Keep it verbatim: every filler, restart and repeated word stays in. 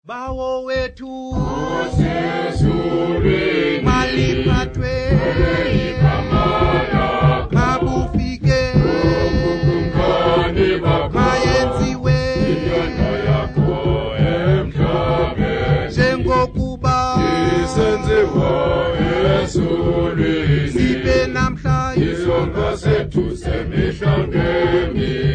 bawo wetu usizuri malipatwe ikamana mabufike kumkani bako mayenziwe inyana yako emhlabe njengokuba isenziwa ezulwini sibe namhla isonka sethu semihla ngemihla